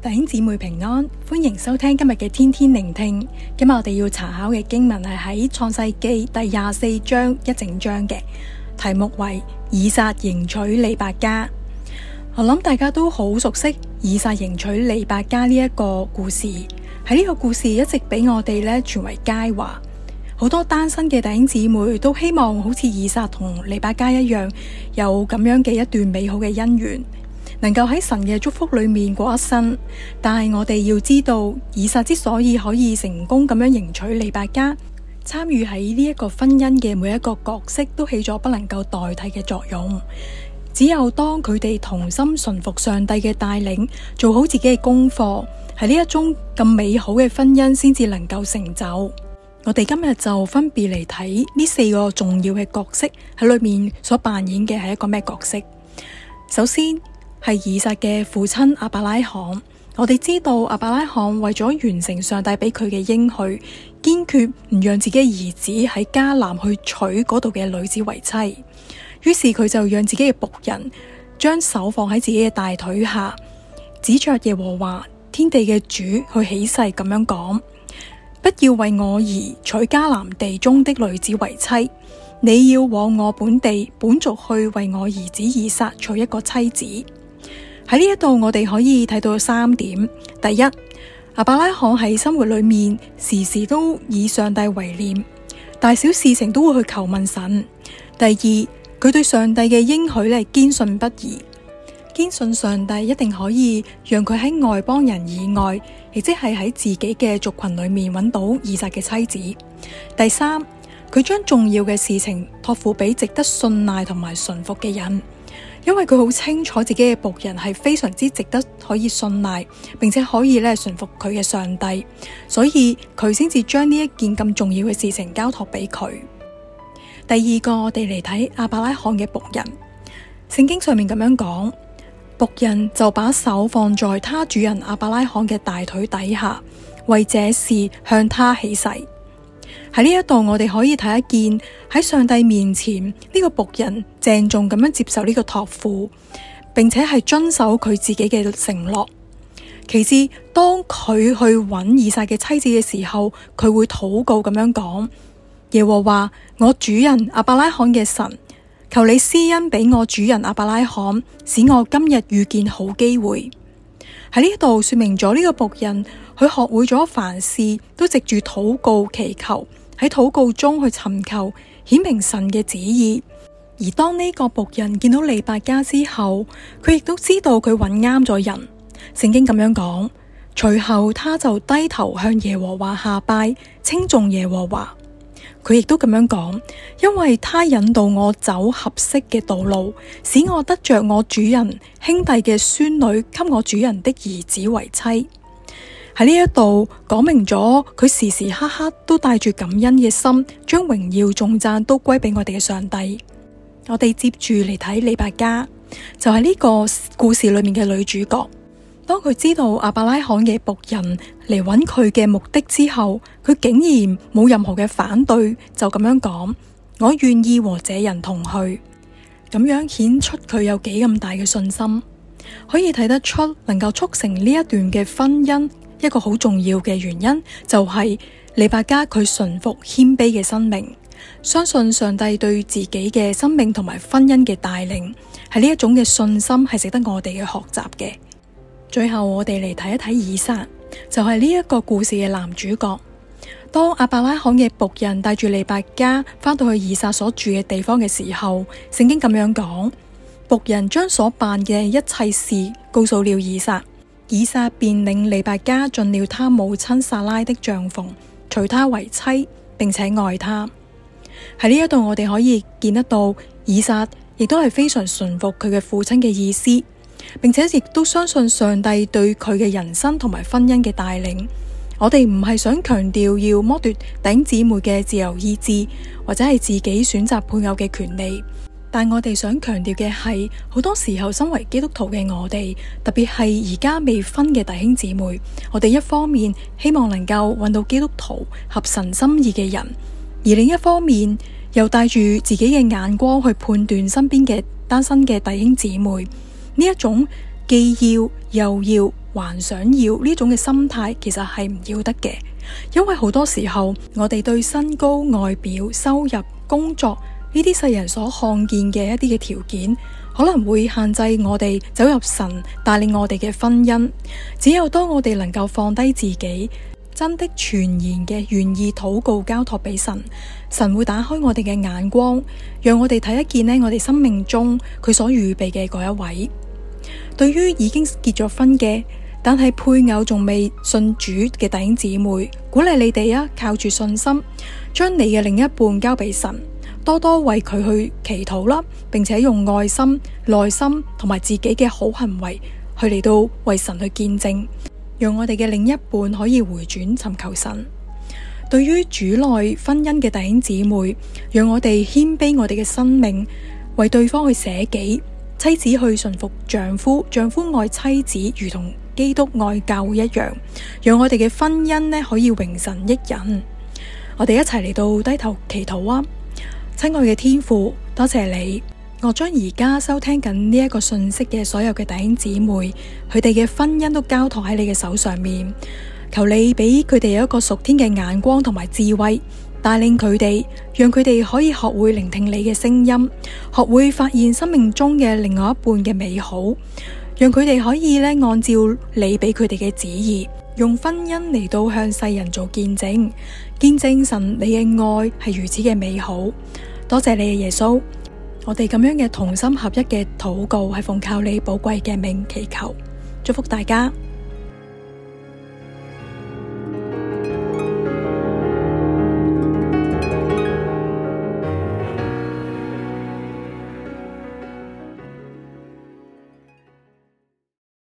弟兄姊妹平安，歡迎收聽今日嘅天天聆聽。今日我哋要查考嘅經文係喺創世記第24章一整章嘅，題目為以撒迎娶利百加。我諗大家都好熟悉以撒迎娶利百加呢一個故事，喺呢個故事一直俾我哋傳為佳話。好多單身嘅弟兄姊妹都希望好似以撒同利百加一樣，有咁樣嘅一段美好嘅姻緣，能夠喺神嘅祝福裏面過一生。但係我哋要知道，以撒之所以可以成功咁樣迎娶利百加，參與喺呢一個婚姻嘅每一個角色都起咗不能夠代替嘅作用。只有當佢哋同心順服上帝嘅帶領，做好自己嘅功課，喺呢一種咁美好嘅婚姻先至能夠成就。我哋今日就分別嚟睇呢4個重要嘅角色喺裏面所扮演嘅係一個咩角色。首先係以撒嘅父親亞伯拉罕。我哋知道亞伯拉罕為咗完成上帝俾佢嘅應許，堅決唔讓自己嘅兒子喺迦南去娶嗰度嘅女子為妻。於是佢就讓自己嘅僕人將手放喺自己嘅大腿下，指着耶和華天地嘅主去起誓咁樣講：不要為我兒娶迦南地中的女子為妻，你要往我本地本族去為我兒子以撒娶一個妻子。喺呢一度我哋可以睇到3點。第一，亞伯拉罕喺生活裏面時時都以上帝為念，大小事情都會去求問神。第二，佢對上帝嘅應許堅信不疑，堅信上帝一定可以讓佢喺外邦人以外，亦即係喺自己嘅族群裏面揾到以撒嘅妻子。第三，佢將重要嘅事情託付俾值得信賴同埋順服嘅人，因為佢好清楚自己嘅僕人係非常之值得可以信賴，並且可以順服佢嘅上帝，所以佢先至將呢一件咁重要嘅事情交託俾佢。第二個，我哋嚟睇亞伯拉罕嘅僕人。聖經上面咁樣講，僕人就把手放在他主人亞伯拉罕嘅大腿底下，為這事向他起誓。喺呢一度我哋可以睇一見喺上帝面前呢個僕人鄭重咁樣接受呢個託付，並且係遵守佢自己嘅承諾。其次，當佢去揾以撒嘅妻子嘅時候，佢會禱告咁樣講：耶和華我主人亞伯拉罕嘅神，求你施恩俾我主人亞伯拉罕，使我今日遇見好機會。喺呢度說明咗呢個僕人，佢學會咗凡事都藉住禱告祈求，喺禱告中去尋求顯明神嘅旨意。而當呢個僕人見到利百加之後，佢亦都知道佢揾啱咗人。聖經咁樣講，隨後他就低頭向耶和華下拜，稱頌耶和華。佢亦都咁樣講，因為他引導我走合適嘅道路，使我得着我主人兄弟嘅孫女給我主人的兒子為妻。喺呢一度講明咗，佢時時刻刻都帶住感恩嘅心，將榮耀頌讚都歸俾我哋嘅上帝。我哋接住嚟睇利百加，就係呢個故事裏面嘅女主角。當佢知道亞伯拉罕嘅僕人嚟揾佢嘅目的之後，佢竟然冇任何嘅反對，就咁樣講：我願意和這人同去。咁樣顯出佢有幾咁大嘅信心，可以睇得出能夠促成呢一段嘅婚姻一個好重要嘅原因，就係利百加佢順服謙卑嘅生命，相信上帝對自己嘅生命同埋婚姻嘅帶領，係呢一種嘅信心係值得我哋嘅學習嘅。最後我哋嚟睇一睇以撒，就係呢一個故事嘅男主角。當亞伯拉罕嘅僕人帶住利百加返到去以撒所住嘅地方嘅時候，聖經咁樣講，僕人將所辦嘅一切事告訴了以撒，以撒便領利百加進了他母親撒拉的帳篷，娶她為妻，並且愛她。喺呢一度我哋可以見得到，以撒亦都係非常順服佢嘅父親嘅意思，並且亦都相信上帝對佢嘅人生同埋婚姻嘅帶領。我哋唔係想強調要剝奪弟兄姊妹嘅自由意志，或者係自己選擇配偶嘅權利，但我哋想強調嘅係，好多時候身為基督徒嘅我哋，特別係而家未婚嘅弟兄姊妹，我哋一方面希望能夠揾到基督徒合神心意嘅人，而另一方面又帶住自己嘅眼光去判斷身邊嘅單身嘅弟兄姊妹，呢一種既要又要還想要呢種嘅心態，其實係唔要得嘅。因為好多時候我哋對身高、外表、收入、工作呢啲世人所看見嘅一啲嘅條件，可能會限制我哋走入神帶領我哋嘅婚姻。只有當我哋能夠放低自己，真的全然嘅願意禱告交託俾神，神會打開我哋嘅眼光，讓我哋睇一見呢我哋生命中佢所預備嘅嗰一位。對於已經結咗婚嘅，但係配偶仲未信主嘅弟兄姊妹，鼓勵你哋靠住信心，將你嘅另一半交俾神，多多為佢去祈禱啦，並且用愛心、耐心同埋自己嘅好行為去嚟到為神去見證，讓我哋嘅另一半可以回轉尋求神。對於主內婚姻嘅弟兄姊妹，讓我哋謙卑我哋嘅生命，為對方去捨己，妻子去順服丈夫，丈夫愛妻子如同基督愛教會一樣，讓我哋嘅婚姻可以榮神益人。我哋一齊嚟到低頭祈禱啊！親愛嘅天父，多謝你，我將而家收聽緊呢一個信息嘅所有嘅弟兄姊妹，佢哋嘅婚姻都交託喺你嘅手上面，求你俾佢哋有一個屬天嘅眼光同埋智慧，帶領佢哋，讓佢哋可以學會聆聽你嘅聲音，學會發現生命中嘅另外一半嘅美好，讓佢哋可以按照你俾佢哋嘅旨意，用婚姻嚟到向世人做見證，見證神你嘅愛係如此嘅美好。多謝你嘅耶穌，我哋咁樣嘅同心合一嘅禱告係奉靠你寶貴嘅名祈求，祝福大家。